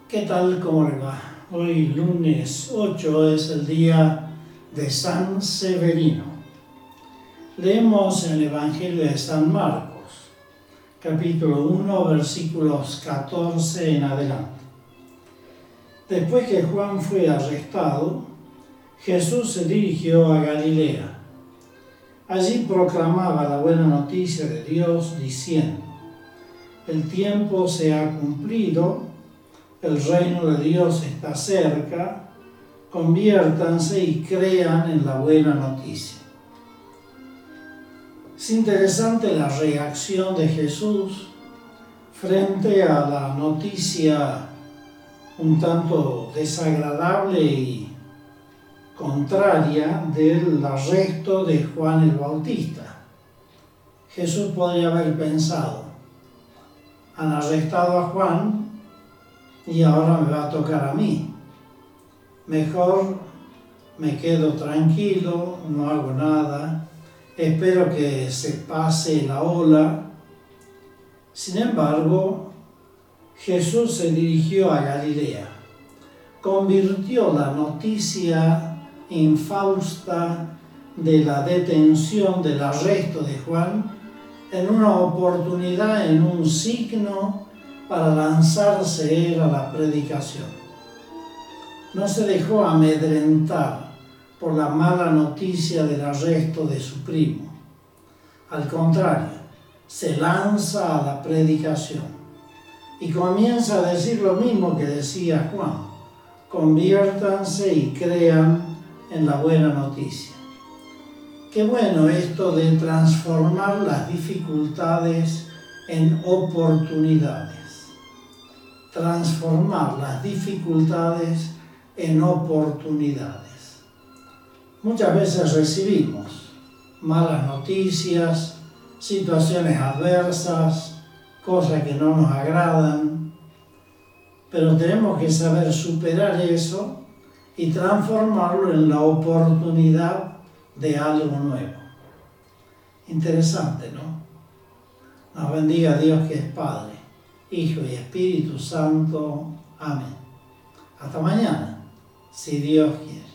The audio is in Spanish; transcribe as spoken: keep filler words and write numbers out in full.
¿Qué tal? ¿Cómo le va? Hoy lunes ocho es el día de San Severino. Leemos en el Evangelio de San Marcos, capítulo uno, versículos catorce en adelante. Después que Juan fue arrestado, Jesús se dirigió a Galilea. Allí proclamaba la buena noticia de Dios diciendo: el tiempo se ha cumplido, el reino de Dios está cerca, conviértanse y crean en la buena noticia. Es interesante la reacción de Jesús frente a la noticia un tanto desagradable y contraria del arresto de Juan el Bautista. Jesús podría haber pensado: han arrestado a Juan y ahora me va a tocar a mí. Mejor me quedo tranquilo, no hago nada, espero que se pase la ola. Sin embargo, Jesús se dirigió a Galilea, convirtió la noticia infausta de la detención, del arresto de Juan, en una oportunidad, en un signo para lanzarse él a la predicación. No se dejó amedrentar por la mala noticia del arresto de su primo. Al contrario, se lanza a la predicación y comienza a decir lo mismo que decía Juan: conviértanse y crean en la buena noticia. Qué bueno esto de transformar las dificultades en oportunidades. Transformar las dificultades en oportunidades. Muchas veces recibimos malas noticias, situaciones adversas, cosas que no nos agradan, pero tenemos que saber superar eso y transformarlo en la oportunidad de algo nuevo. Interesante, ¿no? Nos bendiga Dios, que es Padre, Hijo y Espíritu Santo. Amén. Hasta mañana, si Dios quiere.